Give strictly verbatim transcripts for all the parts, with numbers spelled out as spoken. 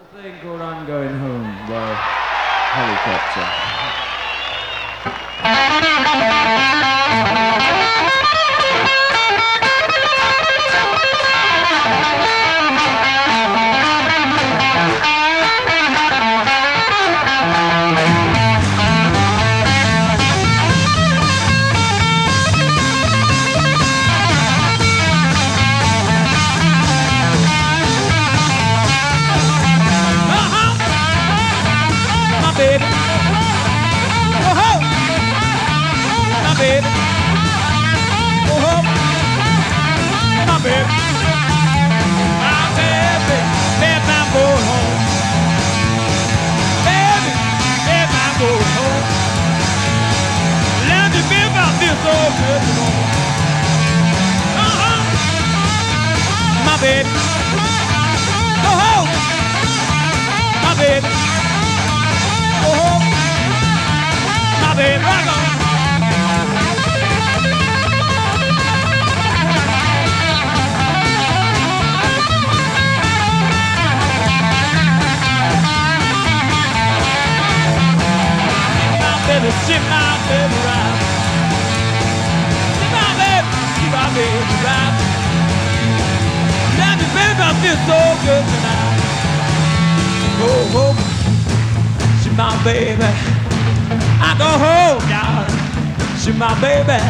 Thing called I'm Going Home by Helicopter. Baby, oh ho, my baby, oh ho, my baby, my baby, baby, I'm going home, baby, baby, I'm going home. Let me be about this old good home. Uh huh, my baby, oh ho, my baby. Oh, my baby, rock on. My baby, ship my baby right. Ship my baby, ship my baby right. Let me baby, I feel so good tonight. Oh, oh. My baby, I go home, darling. See my baby.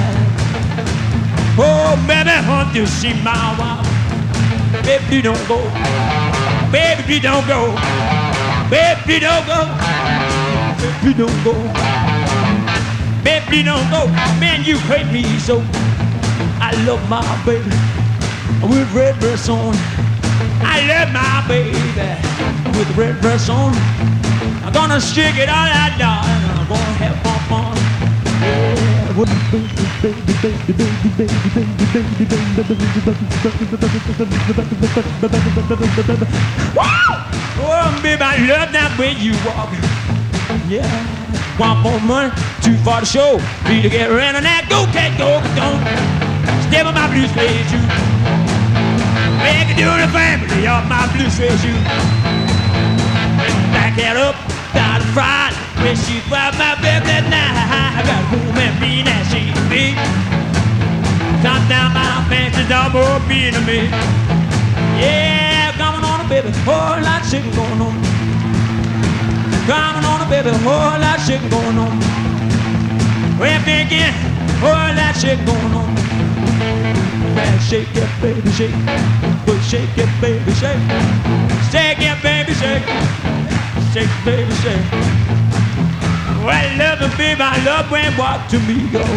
Oh, baby, want to see my wife. Baby, don't go. Baby, don't go. Baby, don't go. Baby, don't go. Baby, don't go. Man, you hate me so. I love my baby with red dress on. I love my baby with red dress on. I'm gonna stick it all out, darling. I'm gonna have fun, fun. Yeah. Oh, baby, I love that way you walk. Yeah. Want more money? Too far to show. Need to get rid of that. Go, cat, go, don't. Step on my blue suede shoe. Make it do the family of my blue suede shoe. Back it up. Got a fried, when she brought my baby now. I got room and me that she be. Top down my fancy double being to me. Yeah, coming on a baby, whole lot of chicken going on. Coming on a baby, whole lot of chicken going on. We're thinking, whole lot of chicken going on. Man, shake it, baby, shake. But shake it, baby, shake. Shake it, baby, shake. Shake, baby, shake. Well, I love it, baby. I love when you walk to me, go.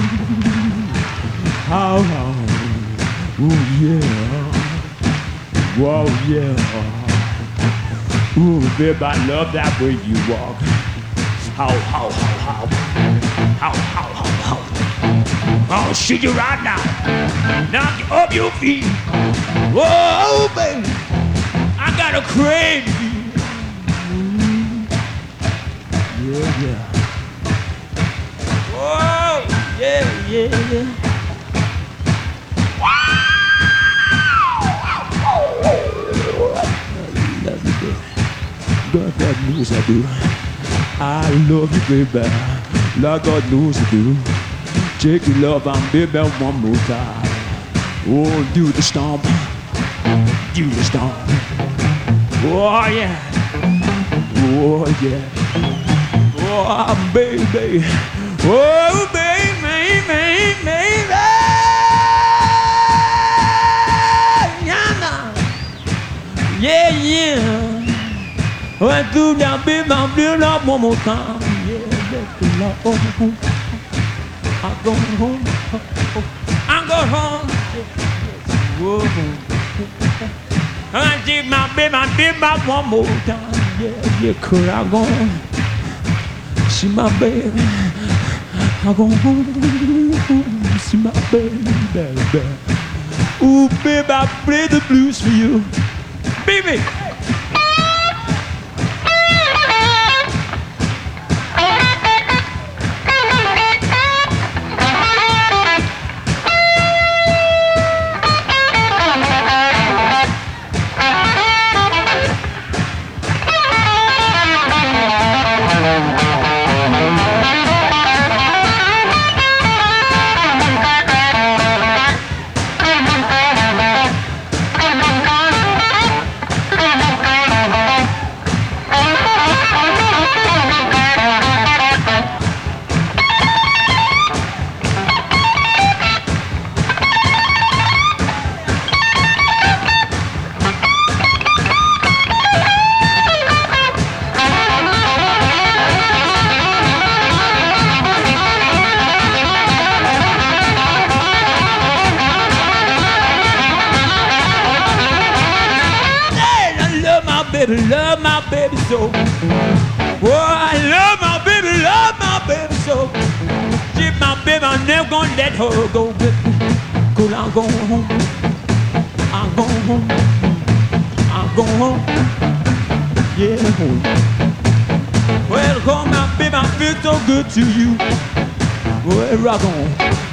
How, how, ooh, yeah. Whoa, yeah. Ooh, baby, I love that way you walk. How, how, how, how. How, how, how, how. I'll shoot you right now. Knock you off your feet. Whoa, baby. I got a crazy. Yeah, yeah. Whoa, yeah, yeah, yeah. Love you, baby. God, God knows I do. I love you, baby. Like God knows I do. Take your love and baby one more time. Oh, do the stomp. Do the stomp. Oh, yeah. Oh, yeah. Oh, baby, oh, baby, baby, baby, yeah, yeah. Went through that baby, I'm doing up one more time. Yeah, let's go home. I'm going home. I'm going home. Whoa. I take my baby, I'm doing up one more time. Yeah, yeah, could I go home? See my baby, I go home, see my baby, baby. Ooh, baby, I play the blues for you, baby. love my baby, love my baby so. Oh, I love my baby, love my baby so. She's my baby, I'm never gonna let her go. Cause I'm going home, I'm going home, I'm going home, yeah, home. Well, come my baby, I feel so good to you. Well, rock on.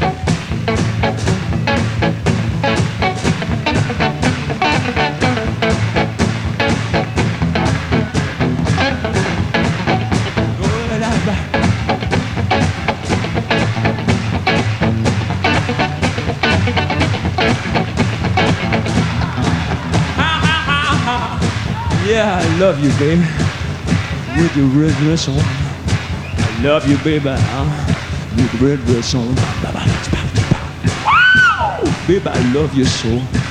Yeah, I love you, baby. With your red dress on. I love you, baby. Uh, with the red dress on. Baby, I love you so.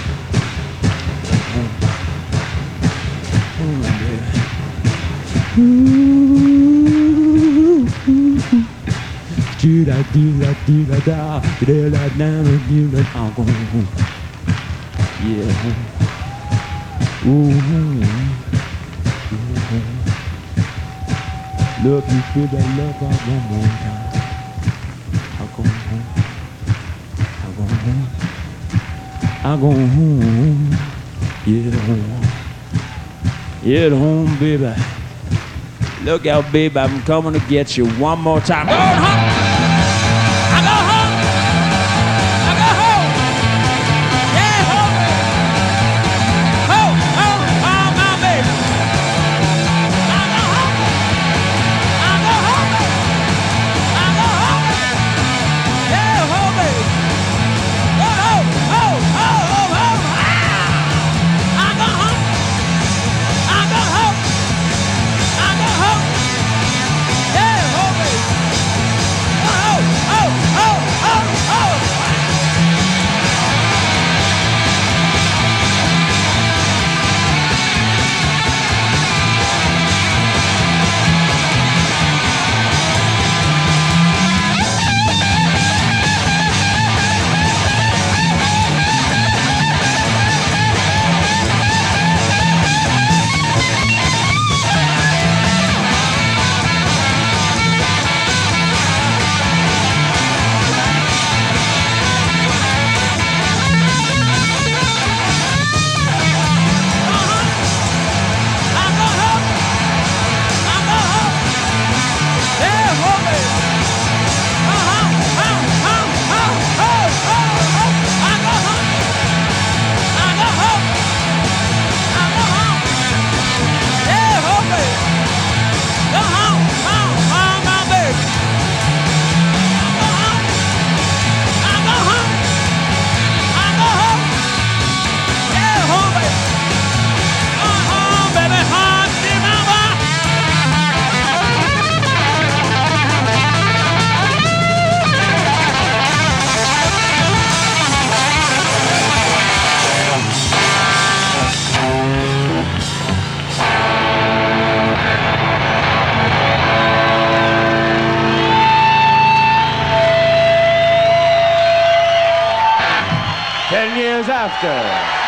Oh, baby. Da da da da da da da da da. I'm going home. Yeah. Ooh. Love you, baby, I love you one more time. I'm going home. I'm going home. I'm going home. Yeah, home. Yeah, home, baby. Look out, baby, I'm coming to get you one more time. Go home. I go home. I go home. Yeah, home. Home, home, home, my baby. I go home. I go home. I go home. Yeah, home, baby. Go home, home, home, home, home. Ah! I go home. I go home. I go home. Yeah, home, baby. Oh, oh, oh, oh, oh. Ten years after.